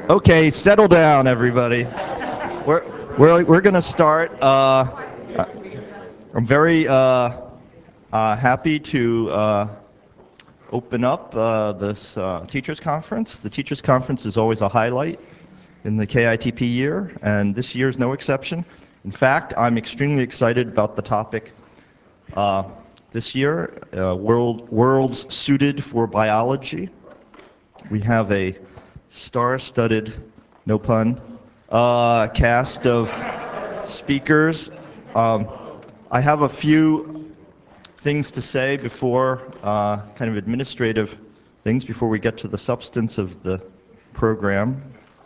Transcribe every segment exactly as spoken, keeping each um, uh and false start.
Okay, settle down, everybody. We're we're we're gonna start. Uh, I'm very uh, uh, happy to uh, open up uh, this uh, teachers conference. The teachers conference is always a highlight in the K I T P year, and this year is no exception. In fact, I'm extremely excited about the topic uh, this year: uh, world worlds suited for biology. We have a star-studded, no pun, uh, cast of speakers. Um, I have a few things to say before, uh, kind of administrative things, before we get to the substance of the program.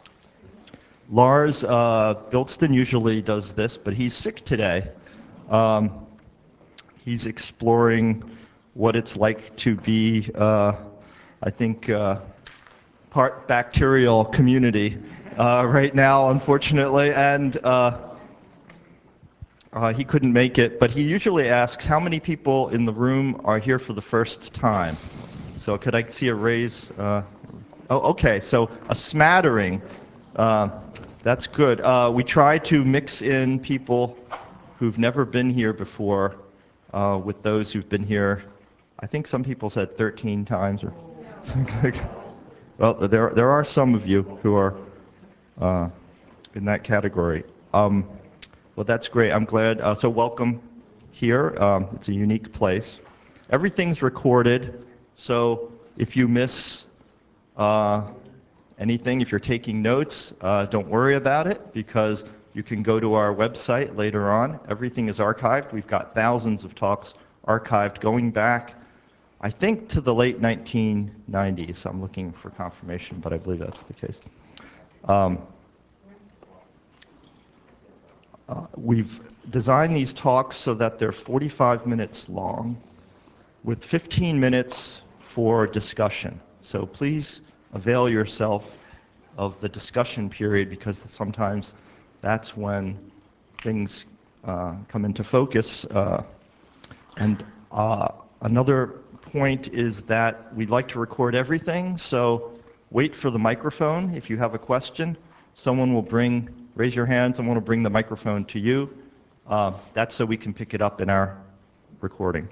Lars uh, Bilston usually does this, but he's sick today. Um, he's exploring what it's like to be, uh, I think, uh, part bacterial community uh, right now, unfortunately, and uh, uh, he couldn't make it. But he usually asks how many people in the room are here for the first time. So could I see a raise? Uh, oh, okay. So a smattering. Uh, that's good. Uh, we try to mix in people who've never been here before uh, with those who've been here. I think some people said thirteen times or something like that. Well, there there are some of you who are uh, in that category. Um, well, that's great. I'm glad. Uh, so welcome here. Um, it's a unique place. Everything's recorded, so if you miss uh, anything, if you're taking notes, uh, don't worry about it, because you can go to our website later on. Everything is archived. We've got thousands of talks archived going back, I think, to the late nineteen nineties. I'm looking for confirmation, but I believe that's the case. Um, uh, we've designed these talks so that they're forty-five minutes long, with fifteen minutes for discussion. So please avail yourself of the discussion period, because sometimes that's when things uh, come into focus. Uh, and uh, another point is that we'd like to record everything, so wait for the microphone. If you have a question, someone will bring, raise your hand, someone will bring the microphone to you. Uh, that's so we can pick it up in our recording.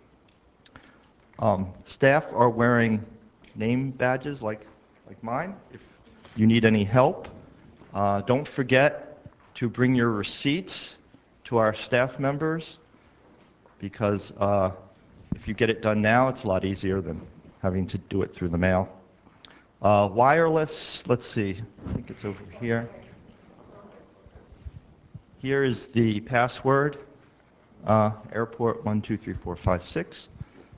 Um, staff are wearing name badges like, like mine. If you need any help, uh, don't forget to bring your receipts to our staff members, because uh, if you get it done now, it's a lot easier than having to do it through the mail. Uh, wireless, let's see, I think it's over here. Here is the password, uh, airport one two three four five six.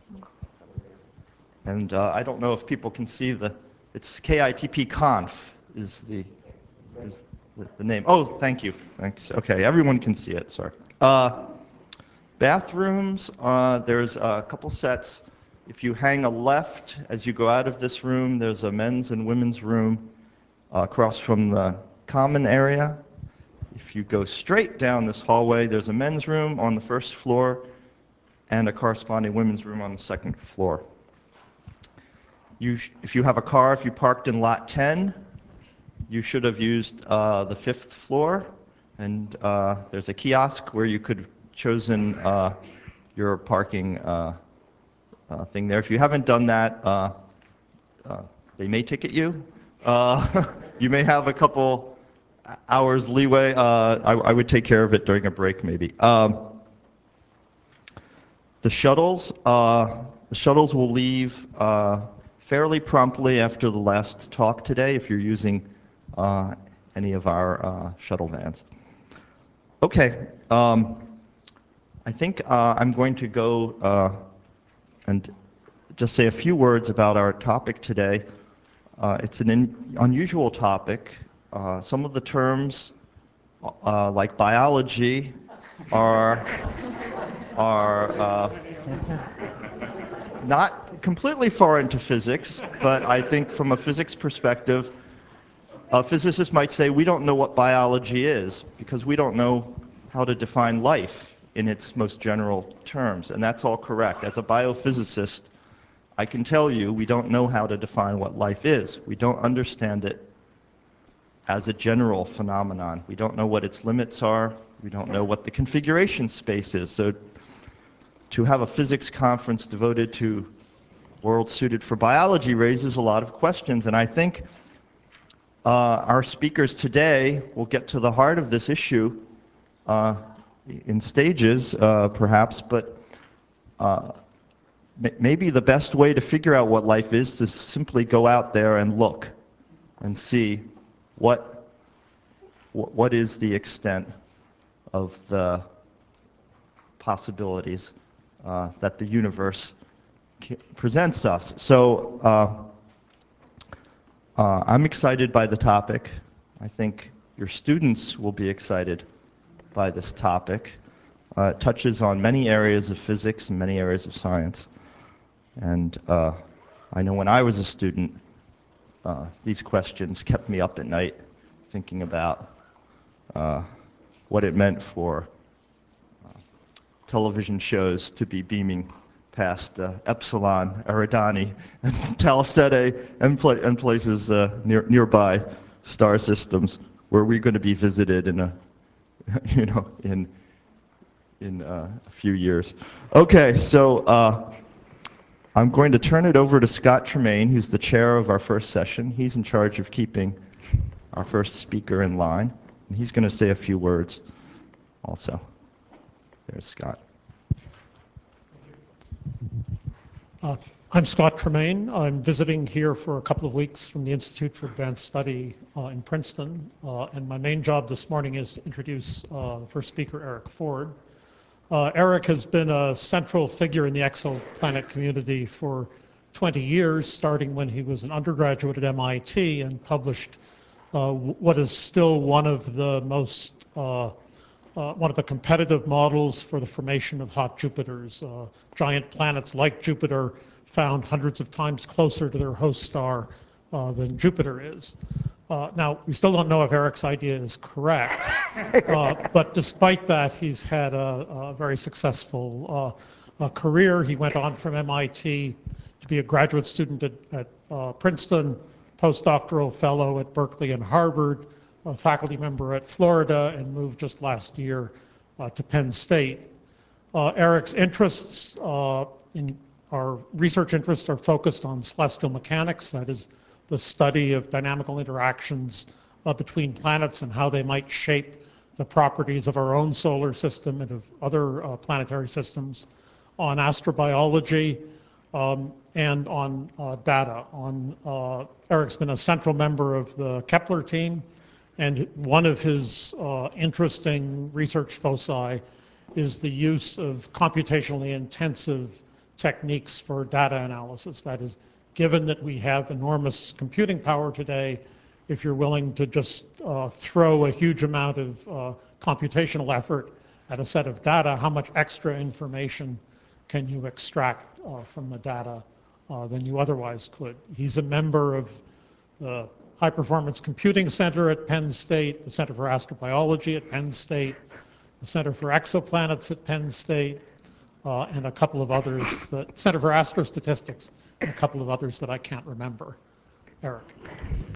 And uh, I don't know if people can see the, it's K I T P Conf is the, is the, the name. Oh, thank you. Thanks. Okay, everyone can see it, sorry. Uh, bathrooms, uh, there's a couple sets. If you hang a left as you go out of this room, there's a men's and women's room uh, across from the common area. If you go straight down this hallway, there's a men's room on the first floor and a corresponding women's room on the second floor. You, if you have a car, if you parked in lot ten, you should have used uh, the fifth floor, and uh, there's a kiosk where you could have chosen uh, your parking uh, uh, thing there. If you haven't done that, uh, uh, they may ticket you. Uh, you may have a couple hours leeway. Uh, I, I would take care of it during a break, maybe. Um, the shuttles, uh, the shuttles will leave uh, fairly promptly after the last talk today, if you're using uh, any of our uh, shuttle vans. Okay, um, I think uh, I'm going to go uh, and just say a few words about our topic today. Uh, it's an in unusual topic. Uh, some of the terms, uh, like biology, are, are uh, not completely foreign to physics, but I think from a physics perspective, a physicist might say we don't know what biology is, because we don't know how to define life in its most general terms, and that's all correct. As a biophysicist, I can tell you we don't know how to define what life is. We don't understand it as a general phenomenon. We don't know what its limits are. We don't know what the configuration space is. So to have a physics conference devoted to worlds suited for biology raises a lot of questions. And I think uh, our speakers today will get to the heart of this issue uh, in stages, uh, perhaps, but uh, maybe the best way to figure out what life is is to simply go out there and look and see what, what is the extent of the possibilities uh, that the universe presents us. So uh, uh, I'm excited by the topic. I think your students will be excited by this topic. Uh, it touches on many areas of physics and many areas of science. And uh, I know when I was a student, uh, these questions kept me up at night thinking about uh, what it meant for uh, television shows to be beaming past uh, Epsilon, Eridani, and Tau Ceti, and, pla and places uh, near nearby star systems where we're going to be visited in a, you know, in in uh, a few years. Okay, so uh, I'm going to turn it over to Scott Tremaine, who's the chair of our first session. He's in charge of keeping our first speaker in line, and he's going to say a few words also. There's Scott. Uh, I'm Scott Tremaine. I'm visiting here for a couple of weeks from the Institute for Advanced Study uh, in Princeton. Uh, and my main job this morning is to introduce uh, the first speaker, Eric Ford. Uh, Eric has been a central figure in the exoplanet community for twenty years, starting when he was an undergraduate at M I T and published uh, what is still one of the most uh, Uh, one of the competitive models for the formation of hot Jupiters. Uh, giant planets like Jupiter found hundreds of times closer to their host star uh, than Jupiter is. Uh, now, we still don't know if Eric's idea is correct, uh, but despite that, he's had a, a very successful uh, a career. He went on from M I T to be a graduate student at, at uh, Princeton, postdoctoral fellow at Berkeley and Harvard, a faculty member at Florida, and moved just last year uh, to Penn State. Uh, Eric's interests uh, in our research interests are focused on celestial mechanics, that is the study of dynamical interactions uh, between planets and how they might shape the properties of our own solar system and of other uh, planetary systems, on astrobiology, um, and on uh, data. On, uh, Eric's been a central member of the Kepler team, and one of his uh, interesting research foci is the use of computationally intensive techniques for data analysis. That is, given that we have enormous computing power today, if you're willing to just uh, throw a huge amount of uh, computational effort at a set of data, how much extra information can you extract uh, from the data uh, than you otherwise could? He's a member of the High Performance Computing Center at Penn State, the Center for Astrobiology at Penn State, the Center for Exoplanets at Penn State, uh, and a couple of others, the Center for Astrostatistics, and a couple of others that I can't remember. Eric.